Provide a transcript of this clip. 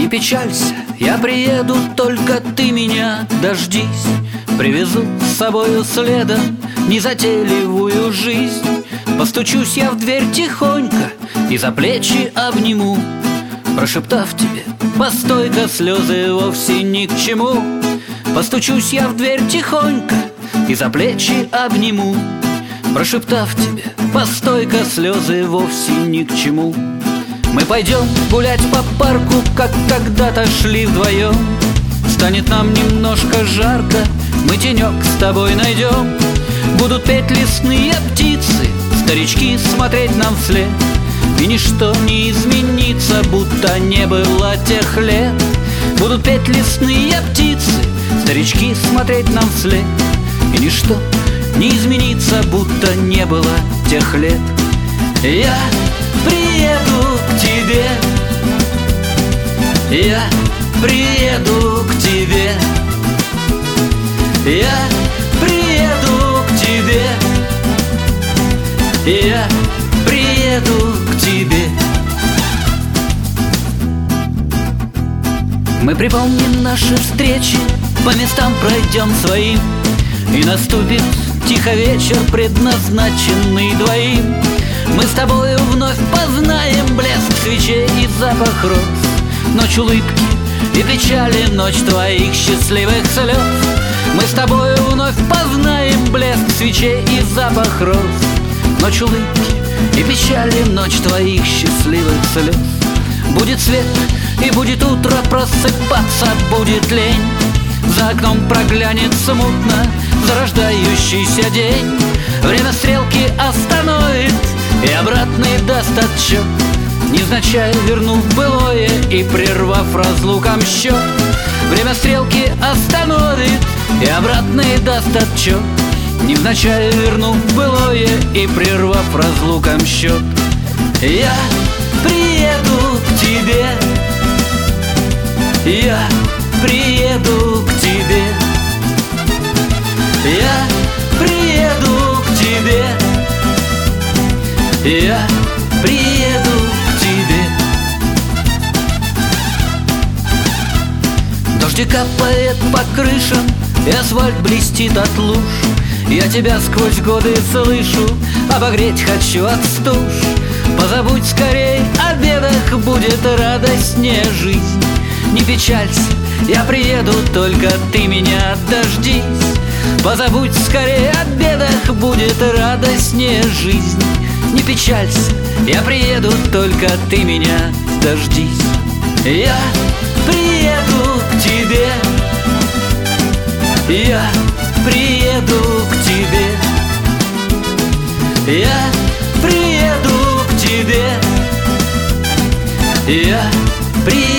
Не печалься, я приеду, только ты меня дождись. Привезу с собою следом незатейливую жизнь. Постучусь я в дверь тихонько и за плечи обниму, прошептав тебе: постой-ка, слезы вовсе ни к чему. Постучусь я в дверь тихонько и за плечи обниму, прошептав тебе: постой-ка, слезы вовсе ни к чему. Мы пойдем гулять по парку, как когда-то шли вдвоем. Станет нам немножко жарко, мы тенек с тобой найдем. Будут петь лесные птицы, старички смотреть нам вслед, и ничто не изменится, будто не было тех лет. Будут петь лесные птицы, старички смотреть нам вслед, и ничто не изменится, будто не было тех лет. Я приеду к тебе, я приеду к тебе, я приеду к тебе, я приеду к тебе. Мы припомним наши встречи, по местам пройдем своим, и наступит тихо вечер, предназначенный двоим. Мы с тобою вновь познаем блеск свечей и запах роз, ночь улыбки и печали, ночь твоих счастливых слез. Мы с тобою вновь познаем блеск свечей и запах роз, ночь улыбки и печали, ночь твоих счастливых слез. Будет свет и будет утро, просыпаться будет лень. За окном проглянет смутно зарождающийся день. Время стрелки остановит и обратный даст отчет, невзначай вернув былое и прервав разлукам счет. Время стрелки остановит и обратный даст отчет, невзначай вернув былое и прервав разлукам счет. Я приеду к тебе, я приеду к тебе, я приеду к тебе, я приеду к тебе. Дождик капает по крышам, и асфальт блестит от луж. Я тебя сквозь годы слышу, обогреть хочу от стуж. Позабудь скорей о бедах, будет радостнее жизнь. Не печалься, я приеду, только ты меня дождись. Позабудь скорее о бедах, будет радостнее жизнь. Не печалься, я приеду, только ты меня дождись. Я приеду к тебе, я приеду к тебе, я приеду к тебе, я приеду.